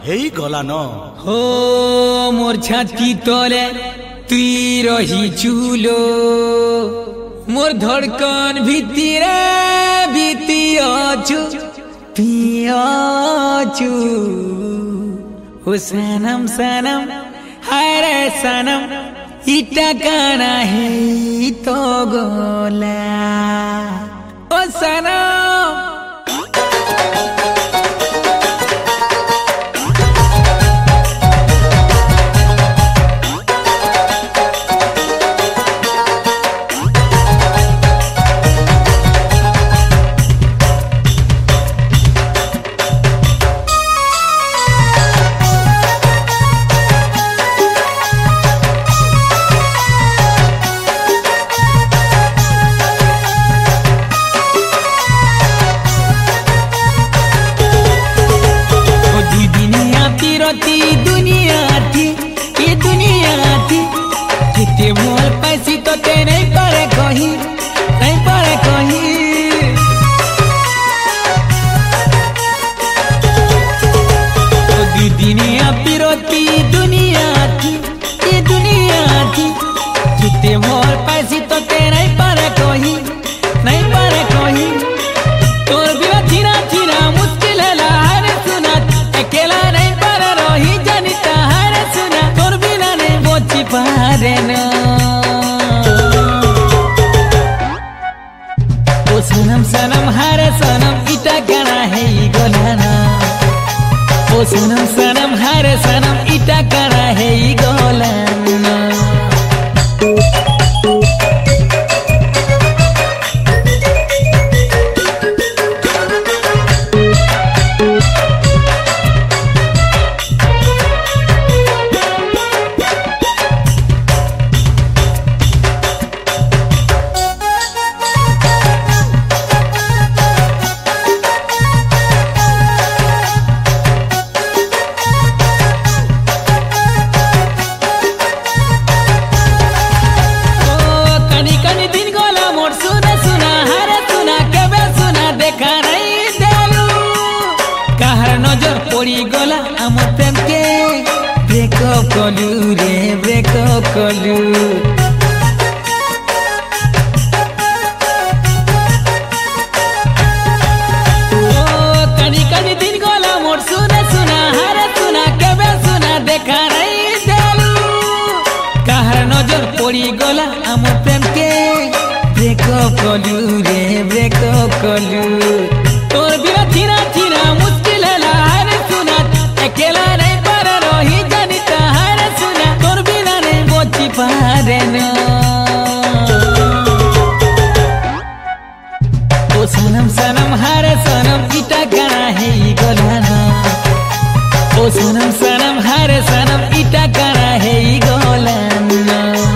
হেই গলা ন हो मोर छाती तले तुई रही चुलो मोर धड़कन भितिरे भिती अछु पियाचु ओ सनम सनम हाय रे सनम इटा काना है तो गोला ओ सनम दुनिया थी ये दुनिया थी कितने मोल पैसी तो ते नहीं पड़े कहीं नहीं पड़े कहीं तो दुनिया पिरोती दुनिया थी ये दुनिया थी कितने मोल पैसी तो ते नहीं पड़े कहीं नहीं पड़े कहीं तोर बिना थीरा थीरा मुश्किल है लाहर सुना अकेला नहीं ही जनिता हर सुना तोर बिना नहीं बोची पारे ना ओ सनम सनम हर सनम इटा गना है गोलाना ओ सनम सनम हर सनम इटा गना है गोलाना पड़ी गला आम प्रेम के ब्रेकअप कलु रे ब्रेकअप कलु कनी कनी दिन गला मोर सुना सुना हरे सुना केबे सुना देखा नहीं देलु कहर नजर पड़ी गला आम प्रेम के ब्रेकअप कलु रे ब्रेकअप कलु तोर बिना थीरा थीरा मुश्किल है अकेला नहीं पर रही जनिता हर सुना तोर बिना नहीं बोची पारे ना ओ सनम सनम हर सनम इटा गना है गोलाना ओ सनम सनम हर सनम इटा गना है गोलाना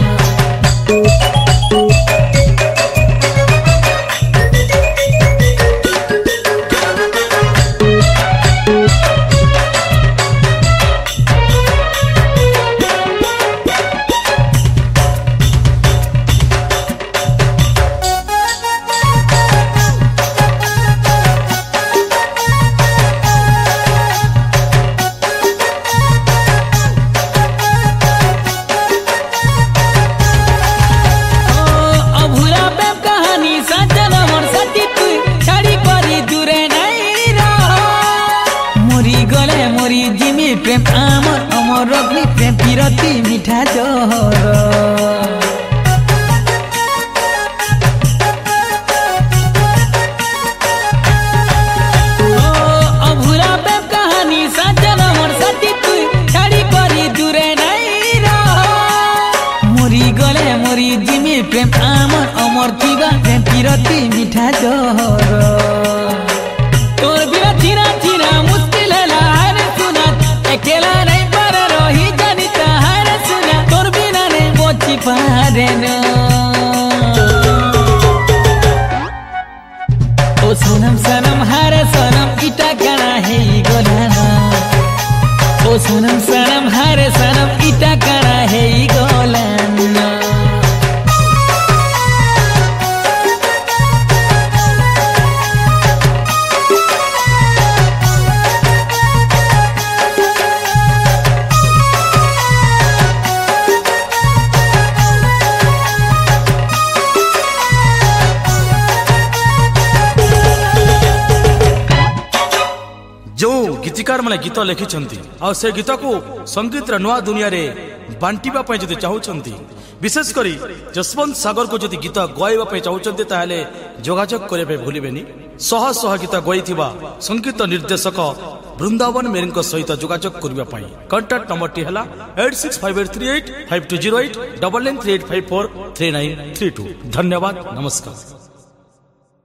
प्रेम आमर अमर रग्नि प्रेम पिरती मिठा जहर अभूरा प्रेम कहानी साजन अमर साथी तू छाड़ी करी दूरे नहीं रह मोरी गले मोरी जिमी प्रेम आमर अमर थिबा प्रेम पिरती मिठा जहर तोर बिना थीरा थीरा मुश्किल है लाहर सुना अकेला नहीं पर रही जनिता हर सुना तोर बिना नहीं बोची पारे ना ओ सनम सनम हर सनम इटा गना है गोलाना ओ सनम सनम हर सनम इटा गना है गोलाना जो गीतिकार मैंने गीत लिखिं आ से गीत को संगीत नुआ दुनिया रे बांटिबा पई जदि चाहउछंती विशेषकर जसवंत सागर को जदि गीत गाइबा चाहते ताहले जोगाजोग करबे भूलिबेनी शह शह गीत गाइथिबा संगीत निर्देशक वृंदावन मेरी सहित जोगाजोग करबा कंटाक्ट नंबर टी हला 8658385208 9938543932। धन्यवाद, नमस्कार।